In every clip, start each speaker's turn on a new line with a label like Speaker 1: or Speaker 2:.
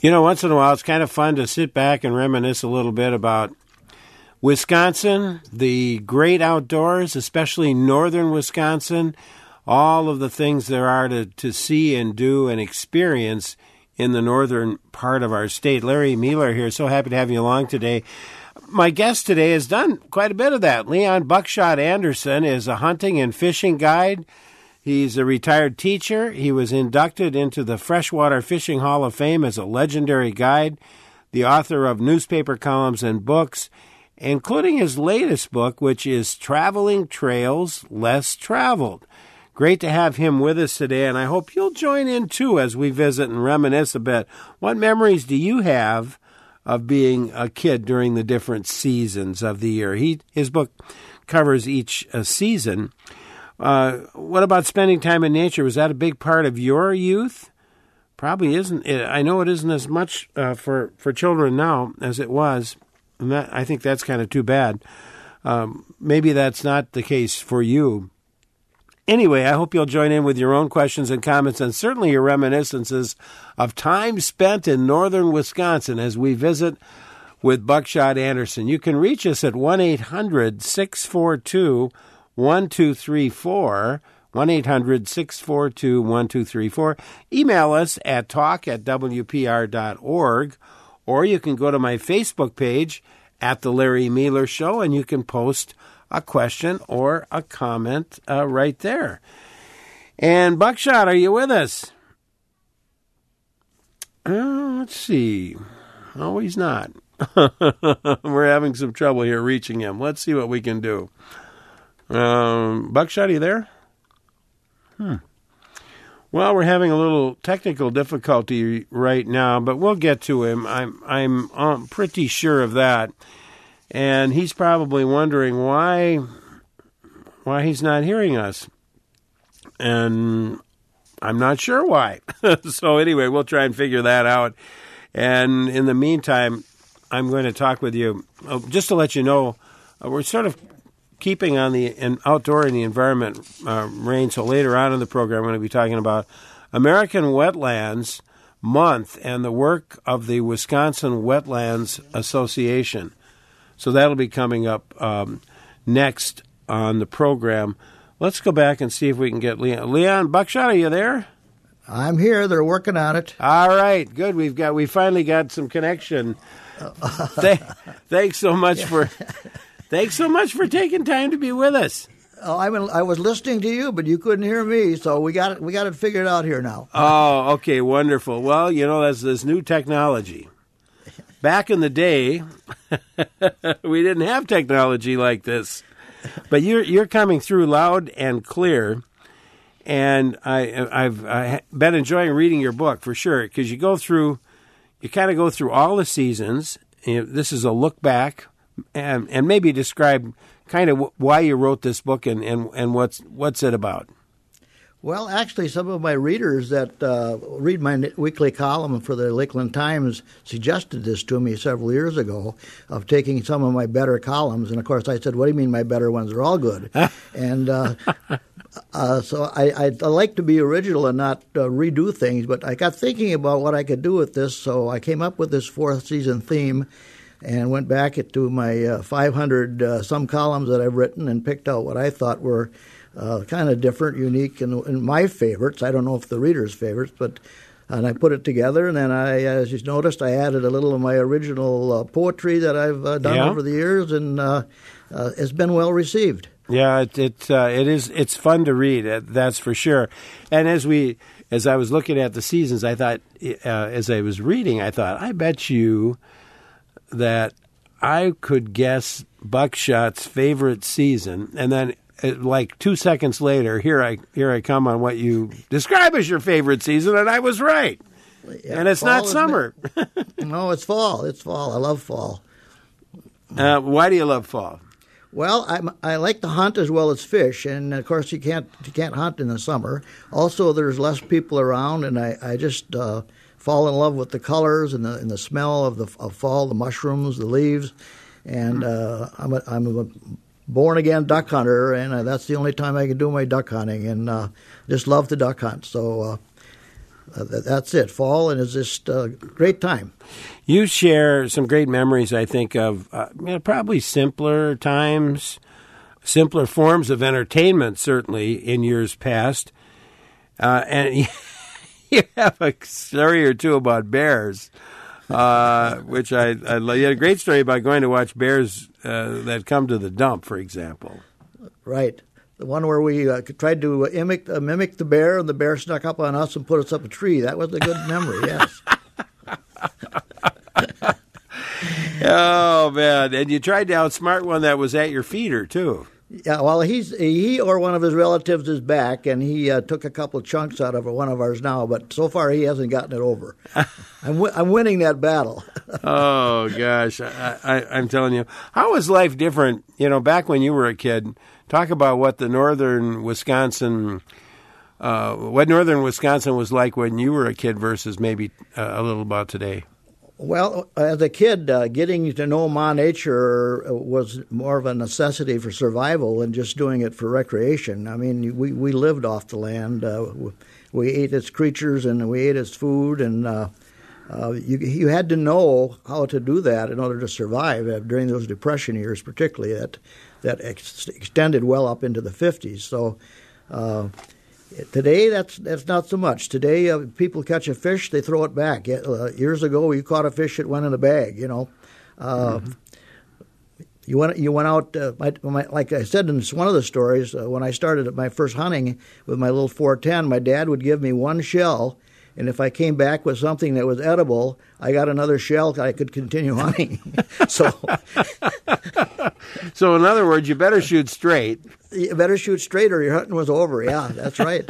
Speaker 1: Once in a while, it's kind of fun to sit back and reminisce a little bit about Wisconsin, the great outdoors, especially northern Wisconsin, all of the things there are to see and do and experience in the northern part of our state. Larry Mueller here. So happy to have you along today. My guest today has done quite a bit of that. Leon Buckshot Anderson is a hunting and fishing guide. He's a retired teacher. He was inducted into the Freshwater Fishing Hall of Fame as a legendary guide, the author of newspaper columns and books, including his latest book, which is Traveling Trails Less Traveled. Great to have him with us today, and I hope you'll join in, too, as we visit and reminisce a bit. What memories do you have of being a kid during the different seasons of the year? His book covers each season. What about spending time in nature? Was that a big part of your youth? Probably isn't. I know it isn't as much for children now as it was, and I think that's kind of too bad. Maybe that's not the case for you. Anyway, I hope you'll join in with your own questions and comments, and certainly your reminiscences of time spent in northern Wisconsin as we visit with Buckshot Anderson. You can reach us at 1-800-642-1234, 1-800-642-1234. Email us at talk@wpr.org, or you can go to my Facebook page at The Larry Mueller Show, and you can post a question or a comment right there. And Buckshot, are you with us? Let's see. Oh, he's not. We're having some trouble here reaching him. Let's see what we can do. Buckshot, are you there? Well, we're having a little technical difficulty right now, but we'll get to him. I'm pretty sure of that. And he's probably wondering why he's not hearing us. And I'm not sure why. So anyway, we'll try and figure that out. And in the meantime, I'm going to talk with you. Just to let you know, we're sort of keeping on the outdoor and the environment reign. So later on in the program, I'm going to be talking about American Wetlands Month and the work of the Wisconsin Wetlands Association. So that'll be coming up next on the program. Let's go back and see if we can get Leon. Leon Buckshot, are you there?
Speaker 2: I'm here. They're working on it.
Speaker 1: All right, good. We finally got some connection. Thanks so much for taking time to be with us.
Speaker 2: Oh, I was listening to you, but you couldn't hear me, so we got it figured out here now.
Speaker 1: Oh, okay, wonderful. Well, that's this new technology. Back in the day, we didn't have technology like this, but you're coming through loud and clear, and I've been enjoying reading your book for sure because you kind of go through all the seasons. This is a look back, and maybe describe kind of why you wrote this book and what's it about.
Speaker 2: Well, actually, some of my readers that read my weekly column for the Lakeland Times suggested this to me several years ago of taking some of my better columns. And, of course, I said, what do you mean my better ones are all good? And so I like to be original and not redo things. But I got thinking about what I could do with this, so I came up with this fourth season theme and went back to my 500 some columns that I've written and picked out what I thought were kind of different, unique, and my favorites. I don't know if the readers' favorites, and I put it together, and then as you noticed, I added a little of my original poetry that I've done over the years, and it's been well received.
Speaker 1: Yeah, it's fun to read, that's for sure. And as I was looking at the seasons, I thought, as I was reading, I thought, I bet you that I could guess Buckshot's favorite season, and then like 2 seconds later, here I come on what you describe as your favorite season, and I was right. Yeah, and it's not summer.
Speaker 2: No, it's fall. It's fall. I love fall.
Speaker 1: Why do you love fall?
Speaker 2: Well, I like to hunt as well as fish, and of course you can't hunt in the summer. Also, there's less people around, and I just fall in love with the colors and the smell of fall, the mushrooms, the leaves, and I'm a born-again duck hunter, and that's the only time I can do my duck hunting, and just love to duck hunt. So that's it. Fall and it's just a great time.
Speaker 1: You share some great memories, I think, of probably simpler times, simpler forms of entertainment, certainly, in years past. And you have a story or two about bears, which I love. You had a great story about going to watch bears that come to the dump, for example.
Speaker 2: Right. The one where we tried to mimic the bear, and the bear snuck up on us and put us up a tree. That was a good memory, yes.
Speaker 1: Oh, man. And you tried to outsmart one that was at your feeder, too.
Speaker 2: Yeah, well, he or one of his relatives is back, and he took a couple of chunks out of one of ours now, but so far he hasn't gotten it over. I'm winning that battle.
Speaker 1: Oh, gosh. I'm telling you. How was life different, back when you were a kid? Talk about what the northern Wisconsin was like when you were a kid versus maybe a little about today.
Speaker 2: Well, as a kid, getting to know Ma Nature was more of a necessity for survival than just doing it for recreation. I mean, we lived off the land. We ate its creatures and we ate its food, and you had to know how to do that in order to survive during those Depression years, particularly that extended well up into the 50s. So today, that's not so much. Today, people catch a fish, they throw it back. Years ago, you caught a fish, it went in a bag. You went out. Like I said in one of the stories, when I started my first hunting with my little 410, my dad would give me one shell, and if I came back with something that was edible, I got another shell. I could continue hunting. So
Speaker 1: in other words, you better shoot straight.
Speaker 2: You better shoot straight or your hunting was over. Yeah, that's right.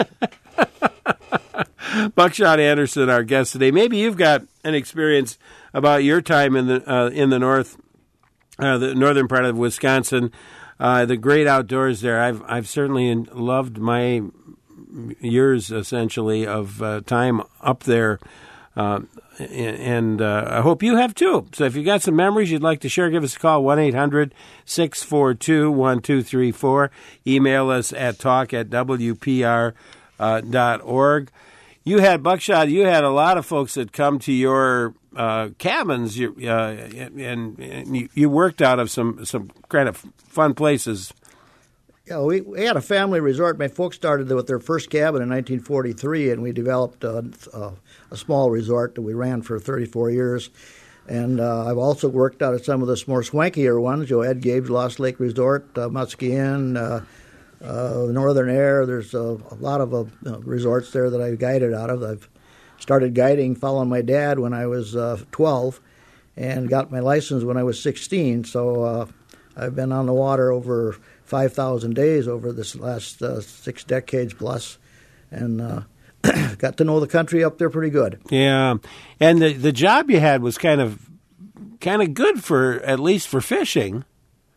Speaker 1: Buckshot Anderson, our guest today. Maybe you've got an experience about your time in the north, the northern part of Wisconsin, the great outdoors there. I've certainly loved my years, essentially, of time up there. And I hope you have too. So if you've got some memories you'd like to share, give us a call, 1-800-642-1234. Email us at talk@wpr.org. You had, Buckshot, you had a lot of folks that come to your cabins, and you worked out of some kind of fun places.
Speaker 2: Yeah, we had a family resort. My folks started with their first cabin in 1943, and we developed a small resort that we ran for 34 years. And I've also worked out at some of the more swankier ones, Ed Gabe's Lost Lake Resort, Muskie Inn, Northern Air. There's a lot of resorts there that I've guided out of. I've started guiding following my dad when I was 12 and got my license when I was 16. So I've been on the water over 5,000 days over this last 6 decades plus, and got to know the country up there pretty good.
Speaker 1: Yeah, and the job you had was kind of good for, at least for fishing.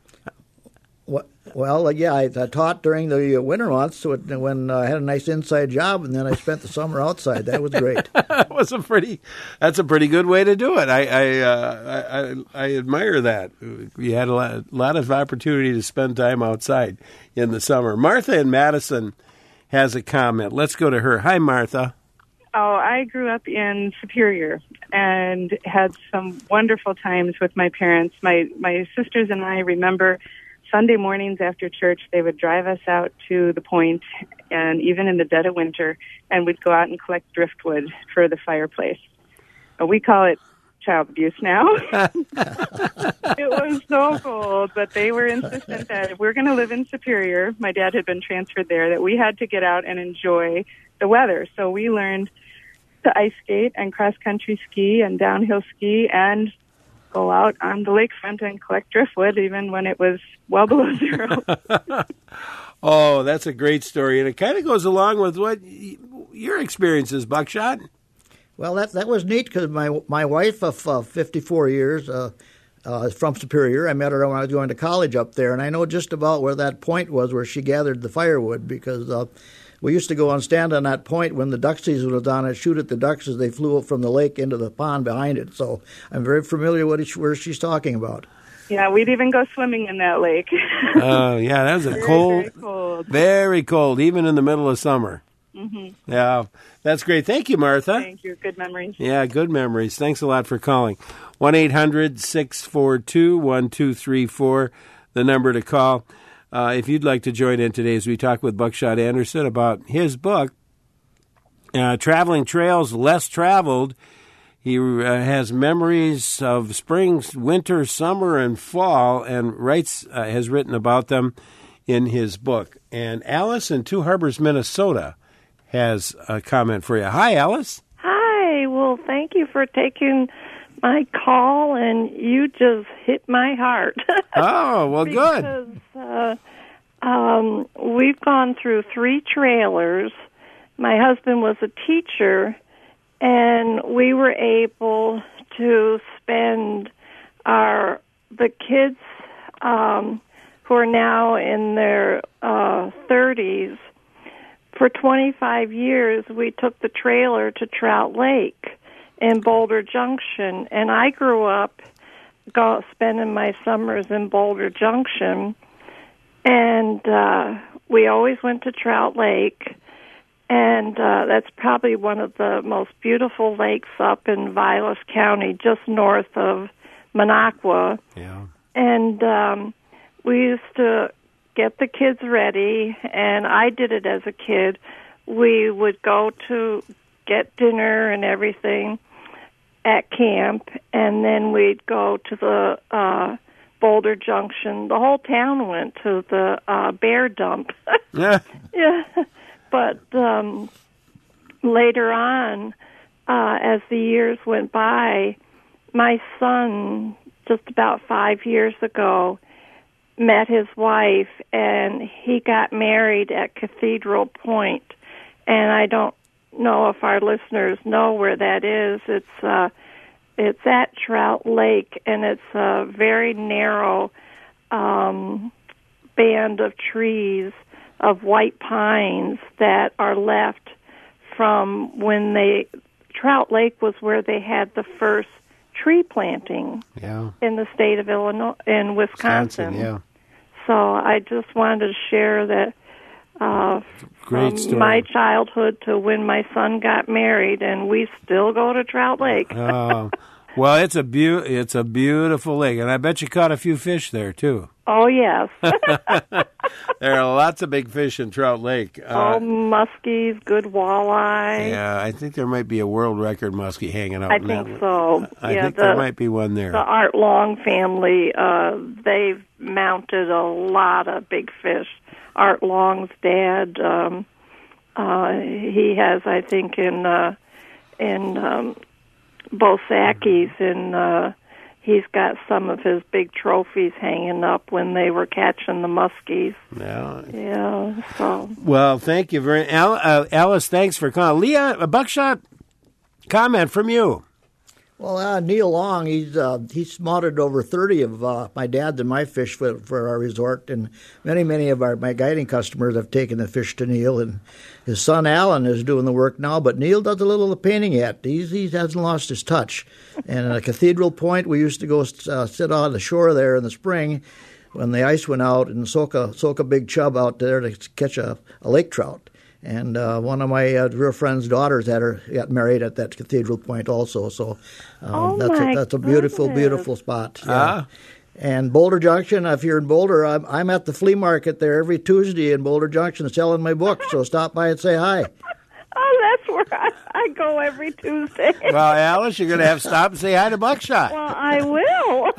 Speaker 2: Well, yeah, I taught during the winter months when I had a nice inside job, and then I spent the summer outside. That was great.
Speaker 1: That's a pretty good way to do it. I admire that. You had a lot of opportunity to spend time outside in the summer. Martha in Madison has a comment. Let's go to her. Hi, Martha.
Speaker 3: Oh, I grew up in Superior and had some wonderful times with my parents. My sisters and I remember Sunday mornings after church, they would drive us out to the point, and even in the dead of winter, and we'd go out and collect driftwood for the fireplace. We call it child abuse now. It was so cold, but they were insistent that if we're going to live in Superior, my dad had been transferred there, that we had to get out and enjoy the weather. So we learned to ice skate and cross-country ski and downhill ski and go out on the lakefront and collect driftwood even when it was well below zero.
Speaker 1: Oh, that's a great story. And it kind of goes along with what your experience is, Buckshot.
Speaker 2: Well, that was neat because my wife of 54 years from Superior, I met her when I was going to college up there, and I know just about where that point was where she gathered the firewood because we used to go and stand on that point when the duck season was on and shoot at the ducks as they flew up from the lake into the pond behind it. So I'm very familiar with where she's talking about.
Speaker 3: Yeah, we'd even go swimming in that lake.
Speaker 1: Oh, yeah, that was very cold, even in the middle of summer. Yeah, that's great. Thank you, Martha.
Speaker 3: Thank you. Good memories.
Speaker 1: Yeah, good memories. Thanks a lot for calling. 1-800-642-1234, the number to call. If you'd like to join in today as we talk with Buckshot Anderson about his book, Traveling Trails Less Traveled. He has memories of spring, winter, summer, and fall, and has written about them in his book. And Alice in Two Harbors, Minnesota, has a comment for you. Hi, Alice.
Speaker 4: Hi. Well, thank you for taking my call, and you just hit my heart.
Speaker 1: Oh, well, good.
Speaker 4: Because we've gone through 3 trailers. My husband was a teacher, and we were able to spend the kids who are now in their 30s. For 25 years, we took the trailer to Trout Lake in Boulder Junction, and I grew up spending my summers in Boulder Junction, and we always went to Trout Lake. And that's probably one of the most beautiful lakes up in Vilas County, just north of Minocqua.
Speaker 1: Yeah.
Speaker 4: And we used to get the kids ready, and I did it as a kid. We would go to get dinner and everything at camp, and then we'd go to the Boulder Junction. The whole town went to the bear dump.
Speaker 1: Yeah.
Speaker 4: Yeah. But later on, as the years went by, my son, just about 5 years ago, met his wife, and he got married at Cathedral Point. And I don't know if our listeners know where that is. It's at Trout Lake, and it's a very narrow band of trees of white pines that are left from when Trout Lake was where they had the first tree planting in the state of Illinois, in Wisconsin.
Speaker 1: Yeah.
Speaker 4: So I just wanted to share that
Speaker 1: Great
Speaker 4: from
Speaker 1: story.
Speaker 4: my childhood to when my son got married, and we still go to Trout Lake.
Speaker 1: Oh, well, it's a beautiful lake, and I bet you caught a few fish there too.
Speaker 4: Oh, yes.
Speaker 1: There are lots of big fish in Trout Lake.
Speaker 4: Muskies, good walleye.
Speaker 1: Yeah, I think there might be a world record muskie hanging out.
Speaker 4: I think so.
Speaker 1: I think there might be one there.
Speaker 4: The Art Long family, they've mounted a lot of big fish. Art Long's dad, he has, I think, in Bosakis, and he's got some of his big trophies hanging up when they were catching the muskies. Yeah. So. Well,
Speaker 1: thank you very much. Alice, thanks for calling. Leah, a Buckshot comment from you.
Speaker 2: Well, Neil Long, he's spotted over 30 of my dad's and my fish for our resort, and many of my guiding customers have taken the fish to Neil, and his son Alan is doing the work now, but Neil does a little of the painting yet. He hasn't lost his touch. And at Cathedral Point, we used to go sit on the shore there in the spring when the ice went out and soak a big chub out there to catch a lake trout. And one of my real friend's daughters got married at that Cathedral Point also. So that's a beautiful spot. Yeah. And Boulder Junction, if you're in Boulder, I'm at the flea market there every Tuesday in Boulder Junction selling my book. So stop by and say hi.
Speaker 4: Oh, that's where I go every Tuesday.
Speaker 1: Well, Alice, you're going to have to stop and say hi to Buckshot.
Speaker 4: Well, I will.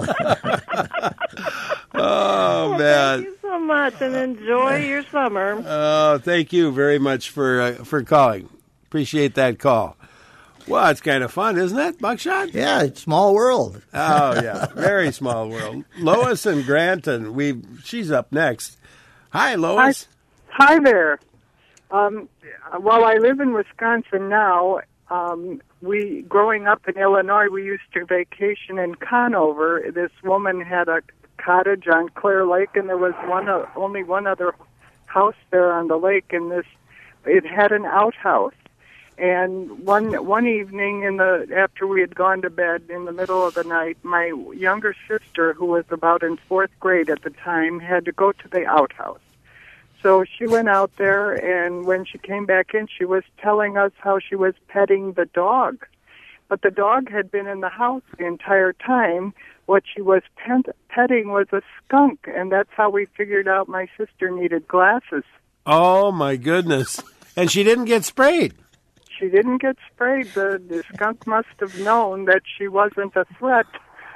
Speaker 1: Oh, man.
Speaker 4: Thank you so much, and enjoy your summer.
Speaker 1: Oh, thank you very much for calling. Appreciate that call. Well, it's kind of fun, isn't it, Buckshot?
Speaker 2: Yeah, it's small world.
Speaker 1: Oh, yeah, very small world. Lois and Grant, and she's up next. Hi, Lois.
Speaker 5: Hi there. Well, I live in Wisconsin now. Growing up in Illinois, we used to vacation in Conover. This woman had a cottage on Clear Lake, and there was only one other house there on the lake, and it had an outhouse. And one evening after we had gone to bed in the middle of the night, my younger sister, who was about in 4th grade at the time, had to go to the outhouse. So she went out there, and when she came back in, she was telling us how she was petting the dog. But the dog had been in the house the entire time. What she was petting was a skunk, and that's how we figured out my sister needed glasses.
Speaker 1: Oh, my goodness. And she didn't get sprayed.
Speaker 5: She didn't get sprayed. The skunk must have known that she wasn't a threat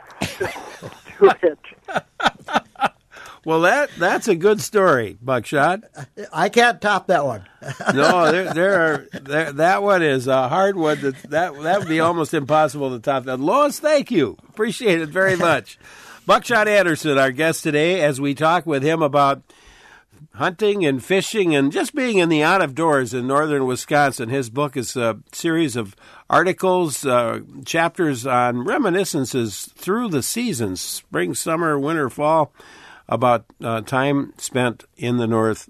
Speaker 5: to it.
Speaker 1: Well, that's a good story, Buckshot.
Speaker 2: I can't top that one.
Speaker 1: No, that one is a hard one. That would be almost impossible to top. That. Lois, thank you. Appreciate it very much. Buckshot Anderson, our guest today, as we talk with him about hunting and fishing and just being in the out of doors in northern Wisconsin. His book is a series of articles, chapters on reminiscences through the seasons, spring, summer, winter, fall, about time spent in the North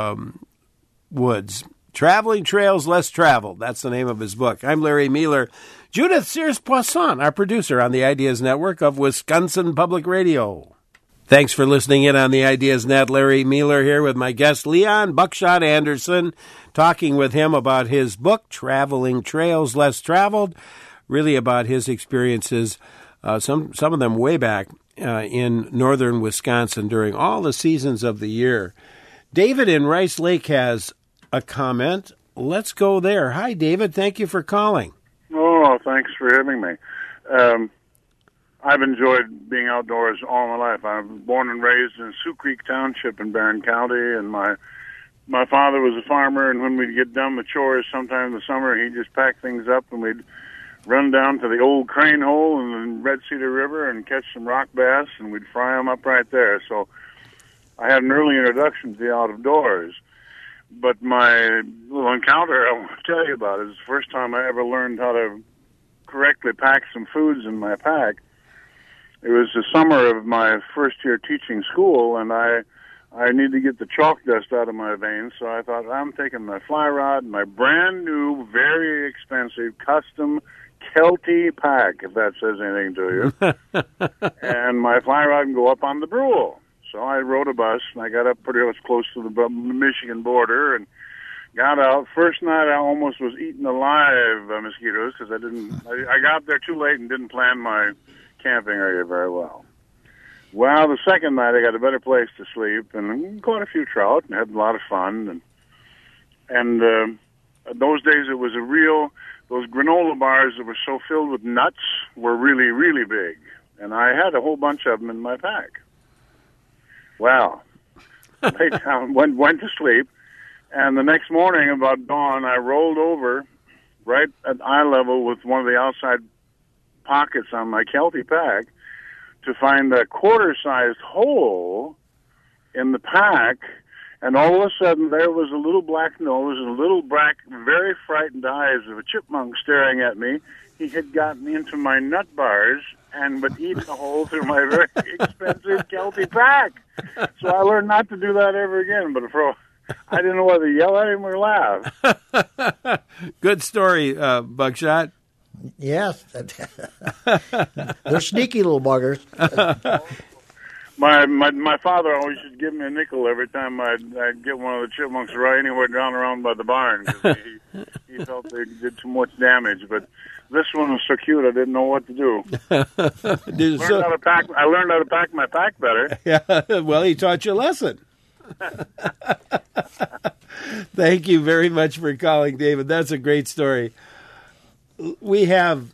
Speaker 1: woods. Traveling Trails Less Traveled. That's the name of his book. I'm Larry Mueller. Judith Sears-Poisson, our producer on the Ideas Network of Wisconsin Public Radio. Thanks for listening in on the Ideas Net. Larry Mueller here with my guest, Leon Buckshot Anderson, talking with him about his book, Traveling Trails Less Traveled, really about his experiences, some of them way back in northern Wisconsin during all the seasons of the year. David in Rice Lake has a comment. Let's go there. Hi, David. Thank you for calling.
Speaker 6: Oh, thanks for having me. I've enjoyed being outdoors all my life. I was born and raised in Sioux Creek Township in Barron County, and my father was a farmer, and when we'd get done with chores sometime in the summer, he'd just pack things up, and we'd run down to the old Crane Hole in the Red Cedar River and catch some rock bass, and we'd fry them up right there. So I had an early introduction to the outdoors. But my little encounter I want to tell you about is the first time I ever learned how to correctly pack some foods in my pack. It was the summer of my first year teaching school, and I needed to get the chalk dust out of my veins, so I thought, I'm taking my fly rod, my brand new, very expensive, custom Kelty pack, if that says anything to you, and my fly rod can go up on the Brule. So I rode a bus, and I got up pretty much close to the Michigan border, and got out. First night, I almost was eaten alive by mosquitoes, because I got there too late and didn't plan my camping area very well. Well, the second night, I got a better place to sleep, and caught a few trout, and had a lot of fun, and those days, it was those granola bars that were so filled with nuts were really, really big, and I had a whole bunch of them in my pack. Well, laid down, went to sleep, and the next morning about dawn, I rolled over right at eye level with one of the outside pockets on my Kelty pack to find a quarter-sized hole in the pack, and all of a sudden there was a little black nose and a little black, very frightened eyes of a chipmunk staring at me. He had gotten into my nut bars and but eaten a hole through my very expensive Kelty pack. So I learned not to do that ever again, but I didn't know whether to yell at him or laugh.
Speaker 1: Good story, Buckshot.
Speaker 2: Yes. They're sneaky little buggers.
Speaker 6: My father always used to give me a nickel every time I'd get one of the chipmunks right anywhere down around by the barn, because he felt they did too much damage. But this one was so cute, I didn't know what to do. I learned how to pack my pack better.
Speaker 1: Yeah, well, he taught you a lesson. Thank you very much for calling, David. That's a great story. We have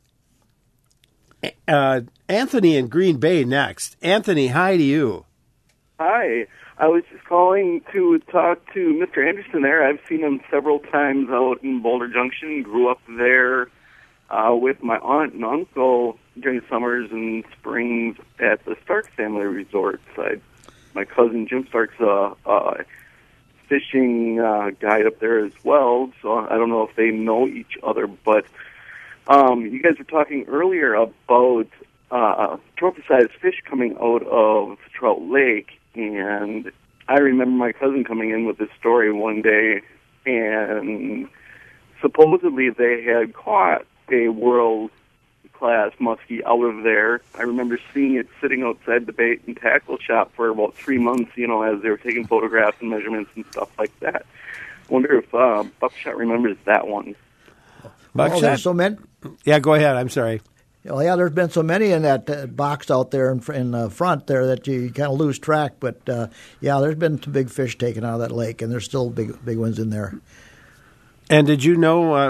Speaker 1: Anthony in Green Bay next. Anthony, hi to you.
Speaker 7: Hi. I was just calling to talk to Mr. Anderson there. I've seen him several times out in Boulder Junction. Grew up there with my aunt and uncle during the summers and springs at the Stark Family Resort. My cousin Jim Stark's a fishing guide up there as well, so I don't know if they know each other, but you guys were talking earlier about trophy-sized fish coming out of Trout Lake, and I remember my cousin coming in with this story one day, and supposedly they had caught a world-class class muskie out of there. I remember seeing it sitting outside the bait and tackle shop for about 3 months, as they were taking photographs and measurements and stuff like that. I wonder if Buckshot remembers that one.
Speaker 1: Buckshot?
Speaker 2: There's so many.
Speaker 1: Yeah, go ahead. I'm sorry.
Speaker 2: Oh, yeah, there's been so many in that box out there in the front there that you kind of lose track. But, yeah, there's been some big fish taken out of that lake, and there's still big ones in there.
Speaker 1: And did you know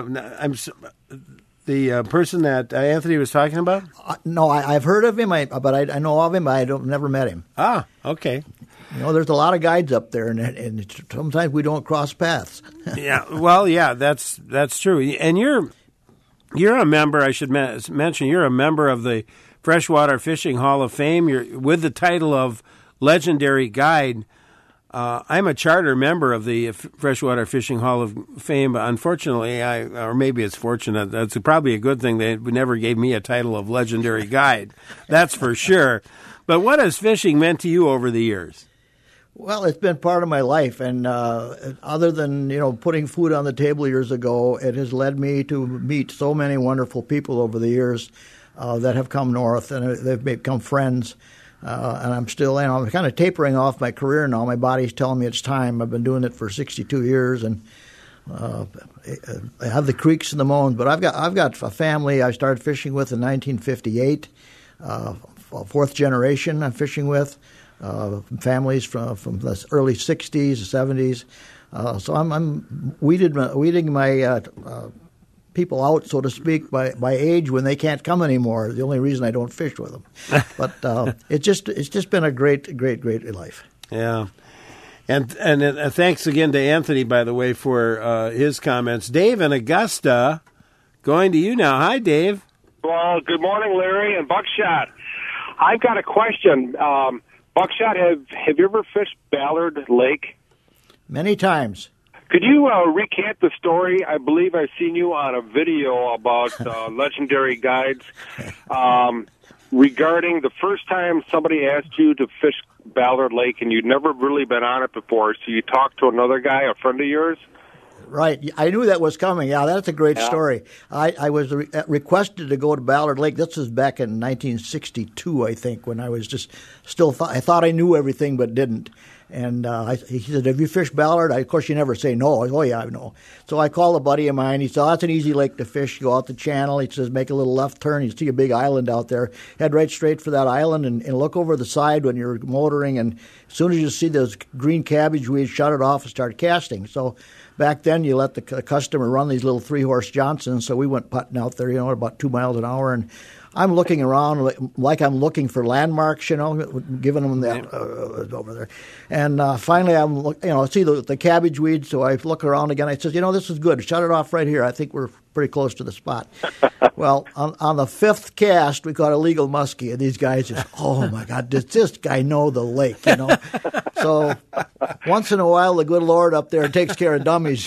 Speaker 1: the person that Anthony was talking about?
Speaker 2: No, I've heard of him, but I know of him. I've never met him.
Speaker 1: Ah, okay.
Speaker 2: There's a lot of guides up there, and sometimes we don't cross paths.
Speaker 1: Yeah, well, yeah, that's true. And you're a member. I should mention you're a member of the Freshwater Fishing Hall of Fame. You're with the title of Legendary Guide. I'm a charter member of the Freshwater Fishing Hall of Fame. Unfortunately, or maybe it's fortunate, that's probably a good thing they never gave me a title of Legendary Guide. That's for sure. But what has fishing meant to you over the years?
Speaker 2: Well, it's been part of my life, and other than putting food on the table years ago, it has led me to meet so many wonderful people over the years that have come north, and they've become friends. And I'm still, I'm kind of tapering off my career now. My body's telling me it's time. I've been doing it for 62 years, and I have the creeks and the moans. But I've got a family I started fishing with in 1958, fourth generation I'm fishing with. Families from the early 60s, 70s. So I'm weeding my people out, so to speak, by age when they can't come anymore. The only reason I don't fish with them. But it's just been a great life.
Speaker 1: Yeah. And thanks again to Anthony, by the way, for his comments. Dave in Augusta, going to you now. Hi, Dave.
Speaker 8: Well, good morning, Larry and Buckshot. I've got a question. Buckshot, have you ever fished Ballard Lake?
Speaker 2: Many times.
Speaker 8: Could you recant the story? I believe I've seen you on a video about Legendary Guides regarding the first time somebody asked you to fish Ballard Lake, and you'd never really been on it before, so you talked to another guy, a friend of yours?
Speaker 2: Right. I knew that was coming. Yeah, that's a great story. I was requested to go to Ballard Lake. This was back in 1962, I think, when I was just I thought I knew everything but didn't. And he said, "Have you fished Ballard?" Of course, you never say no. Oh, yeah, I know. So I called a buddy of mine. He said, "That's an easy lake to fish. You go out the channel." He says, "Make a little left turn. You see a big island out there. Head right straight for that island and look over the side when you're motoring. And as soon as you see those green cabbage weeds, shut it off and start casting." So back then, you let the customer run these little 3-horse Johnsons. So we went putting out there, at about 2 miles an hour. And I'm looking around like I'm looking for landmarks, giving them that over there. And finally, I see the cabbage weeds, so I look around again. I says, "This is good. Shut it off right here. I think we're pretty close to the spot." Well, on the 5th cast, we caught a legal muskie, and these guys just, "Oh my God, does this guy know the lake?" So once in a while, the good Lord up there takes care of dummies.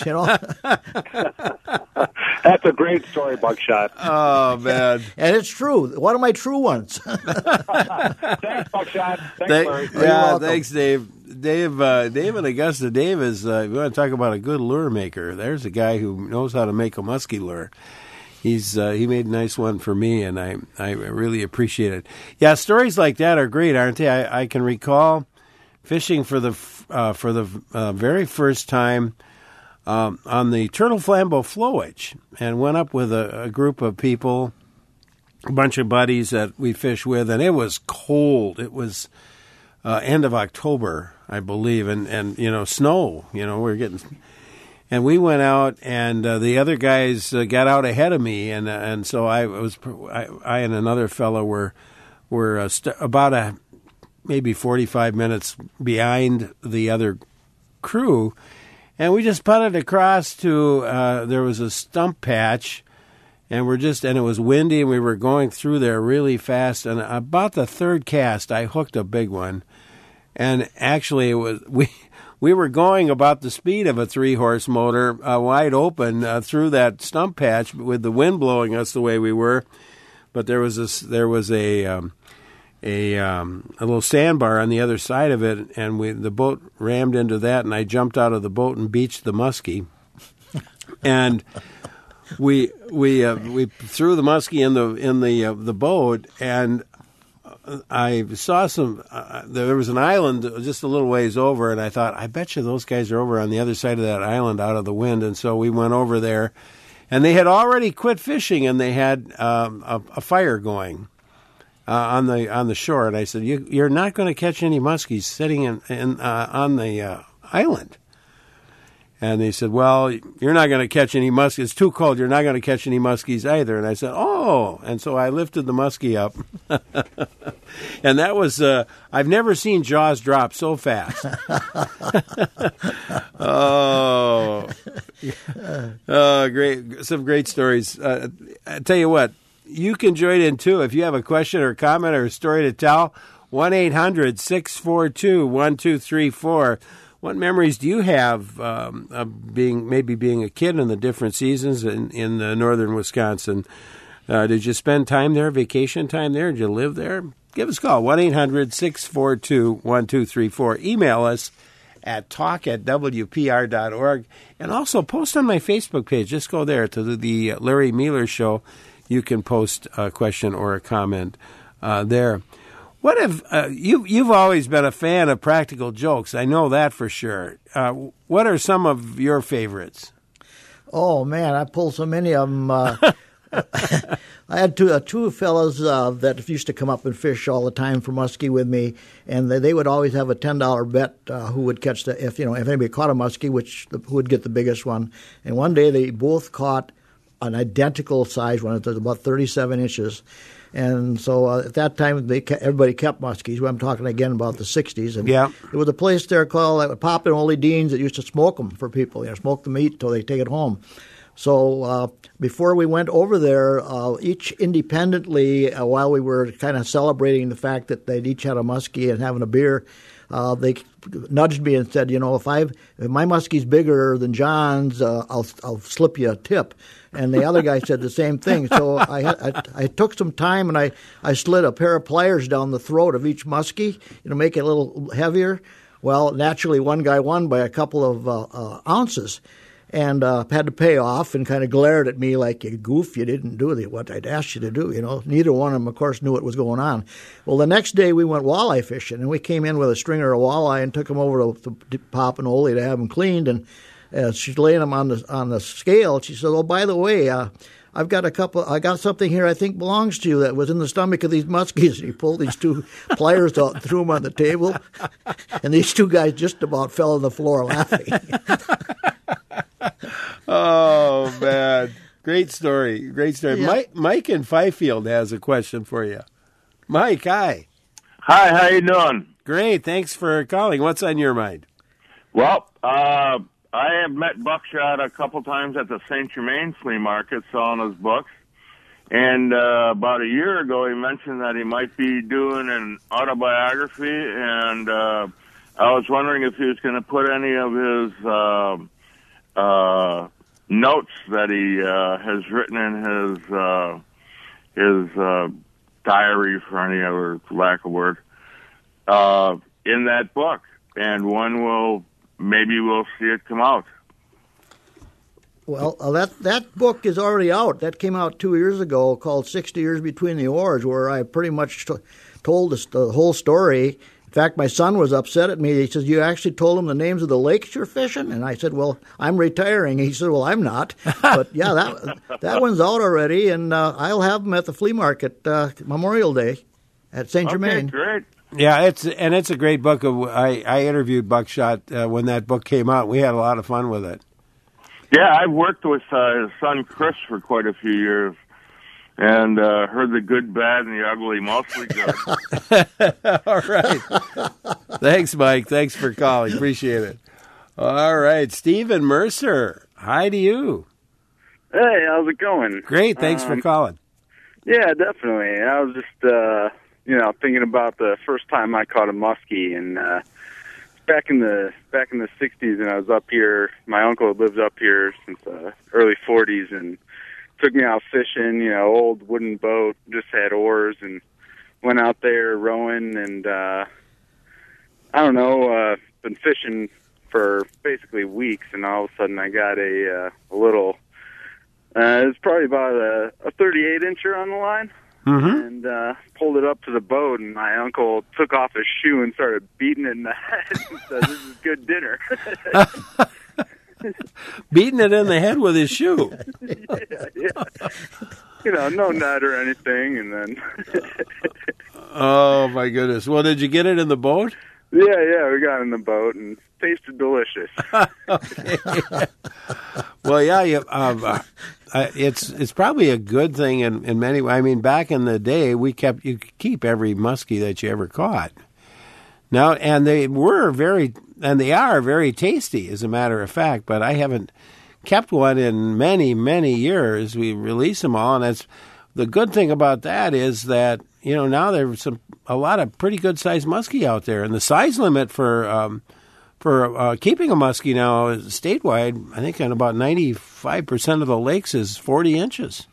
Speaker 8: That's a great story, Buckshot.
Speaker 1: Oh, man.
Speaker 2: And it's true. One of my true ones.
Speaker 8: Thanks, Buckshot. Thanks, Larry.
Speaker 1: Yeah, thanks, Dave. Dave in Augusta. Dave is, if you want to talk about a good lure maker, there's a guy who knows how to make a muskie lure. He made a nice one for me, and I really appreciate it. Yeah, stories like that are great, aren't they? I can recall fishing for the very first time on the Turtle Flambeau Flowage, and went up with a group of people, a bunch of buddies that we fish with, and it was cold. It was end of October, I believe, and snow. We're getting, and we went out, and the other guys got out ahead of me, and so I and another fellow were about maybe 45 minutes behind the other crew. And we just putted across to, there was a stump patch, and it was windy, and we were going through there really fast. And about the 3rd cast, I hooked a big one. And actually, we were going about the speed of a 3-horse motor, wide open through that stump patch with the wind blowing us the way we were. But there was a little sandbar on the other side of it, and the boat rammed into that, and I jumped out of the boat and beached the muskie. And we threw the muskie in the boat, and I saw some. There was an island just a little ways over, and I thought, I bet you those guys are over on the other side of that island, out of the wind. And so we went over there, and they had already quit fishing, and they had a fire going on the shore. And I said, "You're not going to catch any muskies sitting on the island." And they said, "Well, you're not going to catch any muskies. It's too cold. You're not going to catch any muskies either." And I said, "Oh." And so I lifted the muskie up. And that was, I've never seen jaws drop so fast. Great. Some great stories. I tell you what, you can join in too. If you have a question or comment or a story to tell, 1-800-642-1234. What memories do you have of being a kid in the different seasons in northern Wisconsin? Did you spend time there, vacation time there? Did you live there? Give us a call, 1-800-642-1234. Email us at talk@wpr.org. And also post on my Facebook page. Just go there to the Larry Mueller Show. You can post a question or a comment there. What have you've always been a fan of practical jokes? I know that for sure. What are some of your favorites?
Speaker 2: Oh man, I pulled so many of them. I had two fellows that used to come up and fish all the time for muskie with me, and they would always have a $10 bet who would catch if anybody caught a muskie, who would get the biggest one. And one day they both caught an identical size one. It was about 37 inches. And so at that time, everybody kept muskies. I'm talking again about the 60s. And there was a place there called Pop and Ole Dean's that used to smoke them for people, smoke the meat until they take it home. So before we went over there, each independently, while we were kind of celebrating the fact that they'd each had a muskie and having a beer, they nudged me and said, if my muskie's bigger than John's, I'll slip you a tip. And the other guy said the same thing. So I took some time and I slid a pair of pliers down the throat of each muskie, make it a little heavier. Well, naturally, one guy won by a couple of ounces. And had to pay off and kind of glared at me like, you goof, you didn't do what I'd asked you to do, Neither one of them, of course, knew what was going on. Well, the next day we went walleye fishing, and we came in with a stringer of walleye and took them over to Pop and Ole to have them cleaned. And she's laying them on the scale. She said, "Oh, by the way, I got something here I think belongs to you that was in the stomach of these muskies." And he pulled these two pliers out and threw them on the table. And these two guys just about fell on the floor laughing.
Speaker 1: Oh, man. Great story. Yeah. Mike in Fifield has a question for you. Mike, hi.
Speaker 9: Hi, how you doing?
Speaker 1: Great. Thanks for calling. What's on your mind?
Speaker 9: Well, I have met Buckshot a couple times at the St. Germain flea market selling his books. And about a year ago, he mentioned that he might be doing an autobiography. And I was wondering if he was going to put any of his notes that he has written in his diary, for any other lack of word, in that book, and maybe we'll see it come out.
Speaker 2: Well, that book is already out. That came out 2 years ago, called 60 Years Between the Oars, where I pretty much told the whole story. In fact, my son was upset at me. He says, "You actually told him the names of the lakes you're fishing?" And I said, "Well, I'm retiring." He said, "Well, I'm not." But yeah, that one's out already, and I'll have them at the flea market Memorial Day at St. Germain.
Speaker 9: Okay, great.
Speaker 1: Yeah, it's a great book. I interviewed Buckshot when that book came out. We had a lot of fun with it.
Speaker 9: Yeah, I've worked with his son Chris for quite a few years. And heard the good, bad, and the ugly, mostly good.
Speaker 1: All right. Thanks, Mike. Thanks for calling. Appreciate it. All right. Stephen Mercer, hi to you.
Speaker 10: Hey, how's it going?
Speaker 1: Great. Thanks for calling.
Speaker 10: Yeah, definitely. I was just, thinking about the first time I caught a muskie, and back in the 60s, and I was up here. My uncle lives up here since the early 40s, and took me out fishing, old wooden boat, just had oars, and went out there rowing, and been fishing for basically weeks, and all of a sudden I got a little It was probably about a 38-incher on the line.
Speaker 1: Mm-hmm.
Speaker 10: And pulled it up to the boat, and my uncle took off his shoe and started beating it in the head and said, "This is good dinner."
Speaker 1: Beating it in the head with his shoe.
Speaker 10: Yeah. No nut or anything, and then...
Speaker 1: Oh, my goodness. Well, did you get it in the boat?
Speaker 10: Yeah, we got in the boat, and it tasted delicious.
Speaker 1: Okay. Well, yeah, it's probably a good thing in many ways. I mean, back in the day, you could keep every muskie that you ever caught. Now, and they are very tasty, as a matter of fact. But I haven't kept one in many, many years. We release them all, and the good thing about that is that now there's a lot of pretty good sized muskie out there, and the size limit for keeping a muskie now statewide, I think on about 95% of the lakes is 40 inches.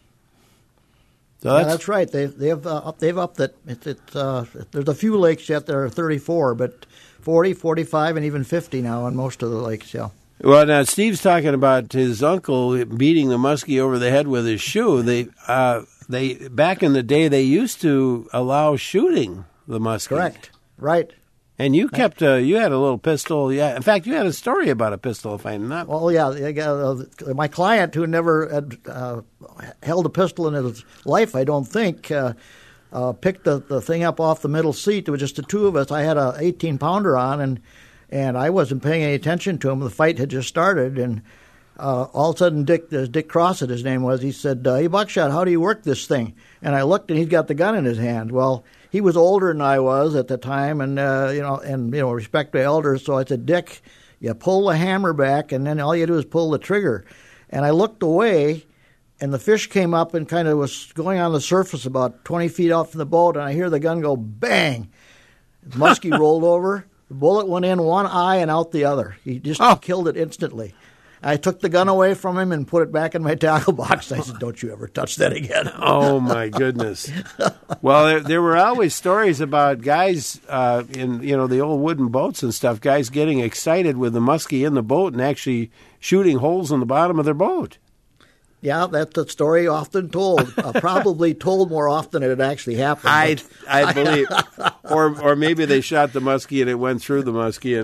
Speaker 1: So
Speaker 2: that's right. They've upped it. There's a few lakes yet that are 34, but 40, 45, and even 50 now on most of the lakes. Yeah.
Speaker 1: Well, now Steve's talking about his uncle beating the muskie over the head with his shoe. They back in the day they used to allow shooting the muskie.
Speaker 2: Correct. Right.
Speaker 1: And you kept you had a little pistol. Yeah, in fact, you had a story about a pistol, if I'm not.
Speaker 2: Well, yeah. My client, who never had held a pistol in his life, I don't think, picked the thing up off the middle seat. There was just the two of us. I had a 18-pounder on, and I wasn't paying any attention to him. The fight had just started, and all of a sudden, Dick Crossett, his name was, he said, "Hey, Buckshot, how do you work this thing?" And I looked, and he's got the gun in his hand. Well, he was older than I was at the time, and respect to elders. So I said, "Dick, you pull the hammer back, and then all you do is pull the trigger." And I looked away, and the fish came up and kind of was going on the surface about 20 feet out from the boat, and I hear the gun go bang. The muskie rolled over. The bullet went in one eye and out the other. He just killed it instantly. I took the gun away from him and put it back in my tackle box. I said, "Don't you ever touch that again."
Speaker 1: Oh, my goodness. Well, there were always stories about guys in the old wooden boats and stuff, guys getting excited with the muskie in the boat and actually shooting holes in the bottom of their boat.
Speaker 2: Yeah, that's a story often told. Probably told more often than it actually happened.
Speaker 1: I believe, or maybe they shot the muskie and it went through the muskie,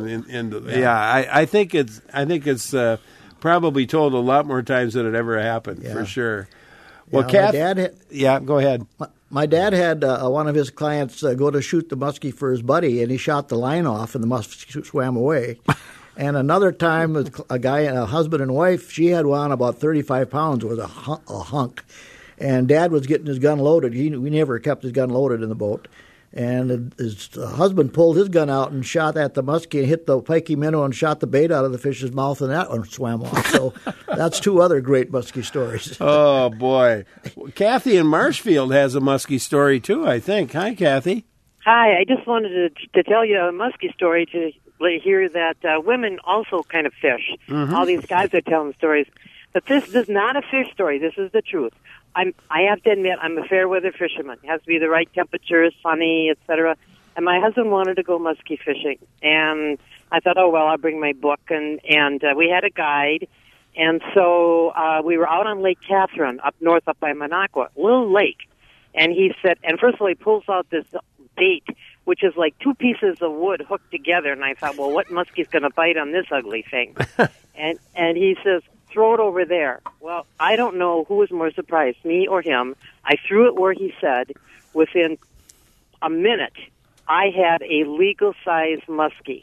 Speaker 1: I think it's probably told a lot more times than it ever happened, for sure. Well,
Speaker 2: yeah,
Speaker 1: go ahead.
Speaker 2: My dad had one of his clients go to shoot the muskie for his buddy, and he shot the line off, and the muskie swam away. And another time, a husband and wife, she had one about 35 pounds, was a hunk. And Dad was getting his gun loaded. We never kept his gun loaded in the boat. And his husband pulled his gun out and shot at the muskie and hit the pikey minnow and shot the bait out of the fish's mouth, and that one swam off. So that's two other great muskie stories.
Speaker 1: Oh, boy. Well, Kathy in Marshfield has a muskie story, too, I think. Hi, Kathy.
Speaker 11: Hi. I just wanted to tell you a muskie story to hear that women also kind of fish. Mm-hmm. All these guys are telling stories. But this is not a fish story. This is the truth. I have to admit, I'm a fair weather fisherman. It has to be the right temperature, sunny, etc. And my husband wanted to go muskie fishing, and I thought, oh well, I'll bring my book, and we had a guide, and so we were out on Lake Catherine, up north, up by Minocqua, little lake, and he said, and first of all, he pulls out this bait, which is like two pieces of wood hooked together, and I thought, well, what muskie's going to bite on this ugly thing? and he says, "Throw it over there." Well, I don't know who was more surprised, me or him. I threw it where he said. Within a minute, I had a legal-sized muskie.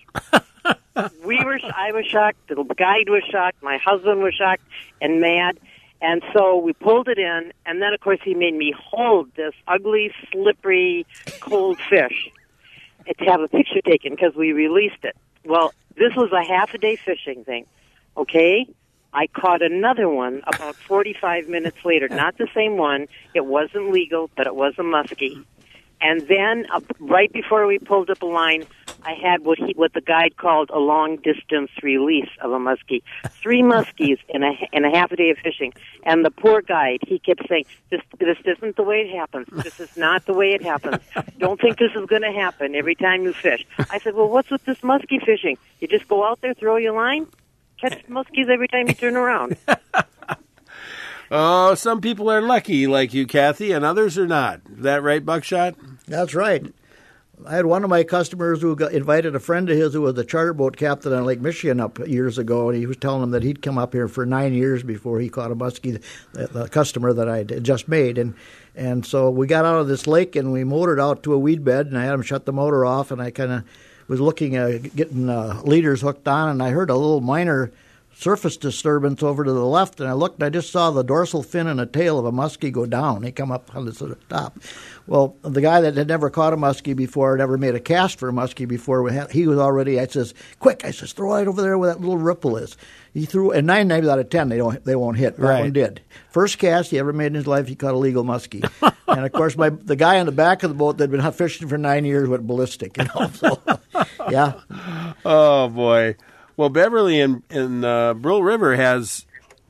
Speaker 11: I was shocked. The guide was shocked. My husband was shocked and mad. And so we pulled it in, and then, of course, he made me hold this ugly, slippery, cold fish to have a picture taken because we released it. Well, this was a half-a-day fishing thing, okay? I caught another one about 45 minutes later. Not the same one. It wasn't legal, but it was a muskie. And then right before we pulled up a line, I had what the guide called a long-distance release of a muskie. 3 muskies in a half a day of fishing. And the poor guide, he kept saying, this isn't the way it happens. This is not the way it happens. Don't think this is going to happen every time you fish. I said, well, what's with this muskie fishing? You just go out there, throw your line? Catch muskies every time you turn around.
Speaker 1: Oh, some people are lucky like you, Kathy, and others are not. Is that right, Buckshot?
Speaker 2: That's right. I had one of my customers who invited a friend of his who was a charter boat captain on Lake Michigan up years ago, and he was telling him that he'd come up here for 9 years before he caught a muskie, the customer that I had just made. And so we got out of this lake, and we motored out to a weed bed, and I had him shut the motor off, and I kind of was looking at getting leaders hooked on, and I heard a little minor surface disturbance over to the left, and I looked, and I just saw the dorsal fin and the tail of a muskie go down. He come up on the sort of top. Well, the guy that had never caught a muskie before, never made a cast for a muskie before, he was already, I says, quick, I says, throw it over there where that little ripple is. He threw, and 9 times out of 10, they won't hit. That one did. First cast he ever made in his life, he caught a legal muskie. And, of course, the guy on the back of the boat that had been fishing for 9 years went ballistic. So, yeah.
Speaker 1: Oh, boy. Well, Beverly in Brill River has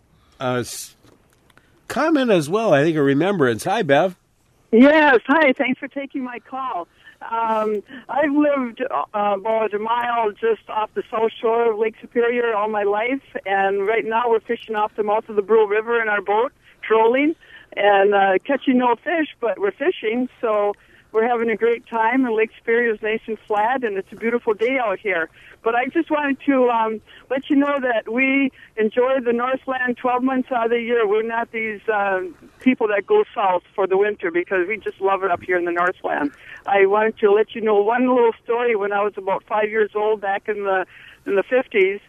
Speaker 1: a comment as well, I think, a remembrance. Hi, Bev.
Speaker 12: Yes, hi. Thanks for taking my call. I've lived about a mile just off the south shore of Lake Superior all my life, and right now we're fishing off the mouth of the Brill River in our boat, trolling, and catching no fish, but we're fishing, so we're having a great time, and Lake Superior is nice and flat, and it's a beautiful day out here. But I just wanted to let you know that we enjoy the Northland 12 months out of the year. We're not these people that go south for the winter because we just love it up here in the Northland. I wanted to let you know one little story. When I was about 5 years old, back in the 50s,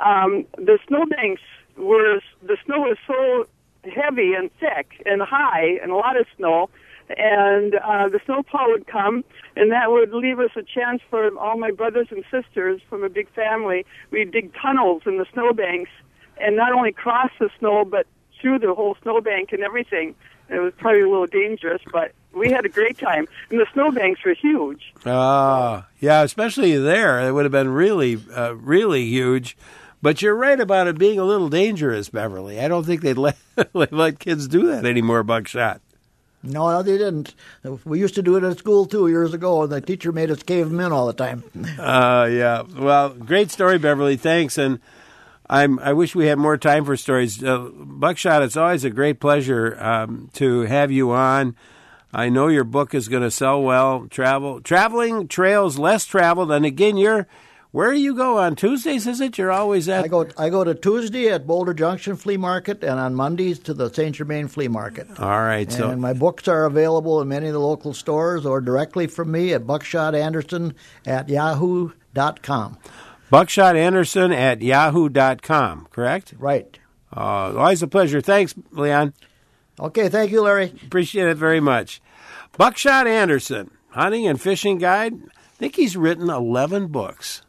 Speaker 12: the snowbanks the snow was so heavy and thick and high and a lot of snow. And the snowplow would come, and that would leave us a chance for all my brothers and sisters from a big family. We'd dig tunnels in the snowbanks and not only cross the snow, but through the whole snowbank and everything. It was probably a little dangerous, but we had a great time. And the snowbanks were huge.
Speaker 1: Yeah, especially there. It would have been really, really huge. But you're right about it being a little dangerous, Beverly. I don't think they'd let kids do that anymore, Buckshot.
Speaker 2: No, they didn't. We used to do it at school, too, years ago, and the teacher made us cave them in all the time.
Speaker 1: Yeah. Well, great story, Beverly. Thanks. And I wish we had more time for stories. Buckshot, it's always a great pleasure to have you on. I know your book is going to sell well. Traveling Trails Less Traveled. And again, where do you go on Tuesdays, is it? You're always at...
Speaker 2: I go to Tuesday at Boulder Junction Flea Market, and on Mondays to the St. Germain Flea Market.
Speaker 1: All right.
Speaker 2: And my books are available in many of the local stores or directly from me at buckshotanderson@yahoo.com.
Speaker 1: buckshotanderson@yahoo.com, correct?
Speaker 2: Right.
Speaker 1: Always a pleasure. Thanks, Leon.
Speaker 2: Okay, thank you, Larry.
Speaker 1: Appreciate it very much. Buckshot Anderson, hunting and fishing guide. I think he's written 11 books.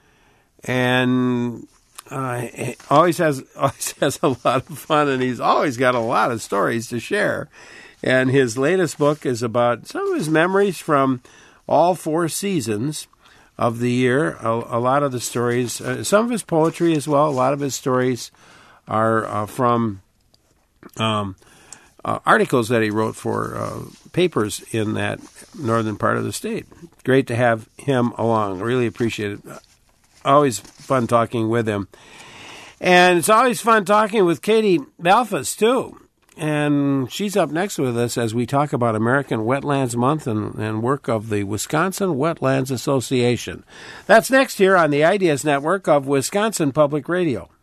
Speaker 1: And always has a lot of fun, and he's always got a lot of stories to share. And his latest book is about some of his memories from all 4 seasons of the year. A lot of the stories, some of his poetry as well. A lot of his stories are from articles that he wrote for papers in that northern part of the state. Great to have him along. Really appreciate it. Always fun talking with him. And it's always fun talking with Katie Balfus, too. And she's up next with us as we talk about American Wetlands Month and work of the Wisconsin Wetlands Association. That's next here on the Ideas Network of Wisconsin Public Radio.